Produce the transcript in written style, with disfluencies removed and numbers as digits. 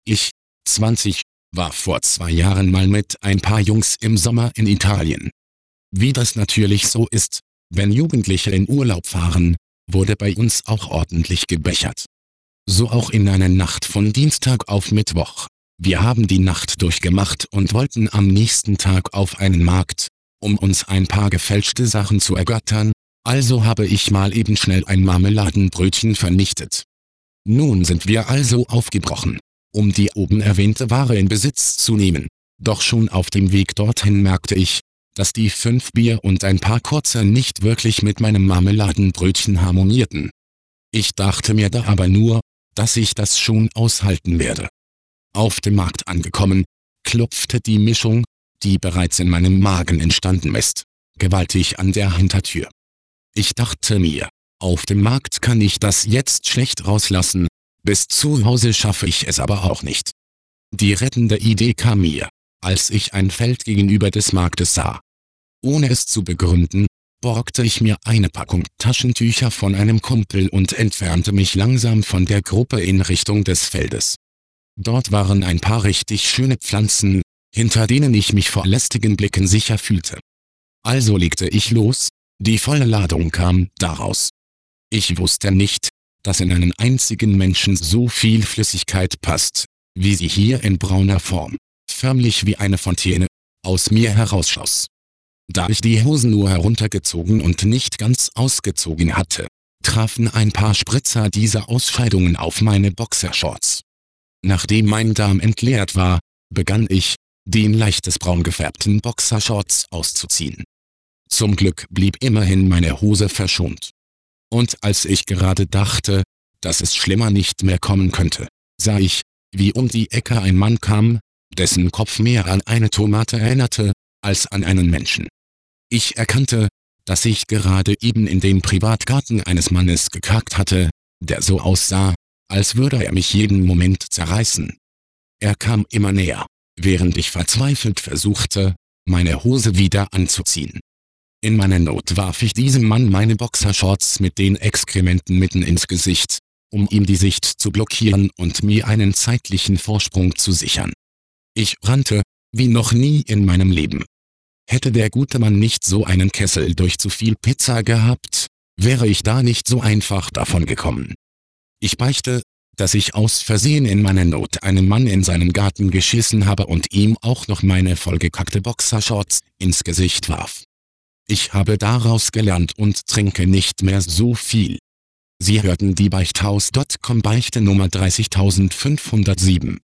Ich, 20, war vor 2 Jahren mal mit ein paar Jungs im Sommer in Italien. Wie das natürlich so ist, wenn Jugendliche in Urlaub fahren, wurde bei uns auch ordentlich gebechert. So auch in einer Nacht von Dienstag auf Mittwoch. Wir haben die Nacht durchgemacht und wollten am nächsten Tag auf einen Markt, um uns ein paar gefälschte Sachen zu ergattern, also habe ich mal eben schnell ein Marmeladenbrötchen vernichtet. Nun sind wir also aufgebrochen, um die oben erwähnte Ware in Besitz zu nehmen. Doch schon auf dem Weg dorthin merkte ich, dass die 5 Bier und ein paar kurze nicht wirklich mit meinem Marmeladenbrötchen harmonierten. Ich dachte mir da aber nur, dass ich das schon aushalten werde. Auf dem Markt angekommen, klopfte die Mischung, die bereits in meinem Magen entstanden ist, gewaltig an der Hintertür. Ich dachte mir, auf dem Markt kann ich das jetzt schlecht rauslassen, bis zu Hause schaffe ich es aber auch nicht. Die rettende Idee kam mir, als ich ein Feld gegenüber des Marktes sah. Ohne es zu begründen, borgte ich mir eine Packung Taschentücher von einem Kumpel und entfernte mich langsam von der Gruppe in Richtung des Feldes. Dort waren ein paar richtig schöne Pflanzen, hinter denen ich mich vor lästigen Blicken sicher fühlte. Also legte ich los, die volle Ladung kam daraus. Ich wusste nicht, dass in einen einzigen Menschen so viel Flüssigkeit passt, wie sie hier in brauner Form, förmlich wie eine Fontäne, aus mir herausschoss. Da ich die Hosen nur heruntergezogen und nicht ganz ausgezogen hatte, trafen ein paar Spritzer dieser Ausscheidungen auf meine Boxershorts. Nachdem mein Darm entleert war, begann ich, die in leichtes braun gefärbten Boxershorts auszuziehen. Zum Glück blieb immerhin meine Hose verschont. Und als ich gerade dachte, dass es schlimmer nicht mehr kommen könnte, sah ich, wie um die Ecke ein Mann kam, dessen Kopf mehr an eine Tomate erinnerte, als an einen Menschen. Ich erkannte, dass ich gerade eben in den Privatgarten eines Mannes gekackt hatte, der so aussah, als würde er mich jeden Moment zerreißen. Er kam immer näher, während ich verzweifelt versuchte, meine Hose wieder anzuziehen. In meiner Not warf ich diesem Mann meine Boxershorts mit den Exkrementen mitten ins Gesicht, um ihm die Sicht zu blockieren und mir einen zeitlichen Vorsprung zu sichern. Ich rannte, wie noch nie in meinem Leben. Hätte der gute Mann nicht so einen Kessel durch zu viel Pizza gehabt, wäre ich da nicht so einfach davon gekommen. Ich beichte, dass ich aus Versehen in meiner Not einem Mann in seinen Garten geschissen habe und ihm auch noch meine vollgekackte Boxershorts ins Gesicht warf. Ich habe daraus gelernt und trinke nicht mehr so viel. Sie hörten die Beichthaus.com Beichte Nummer 30507.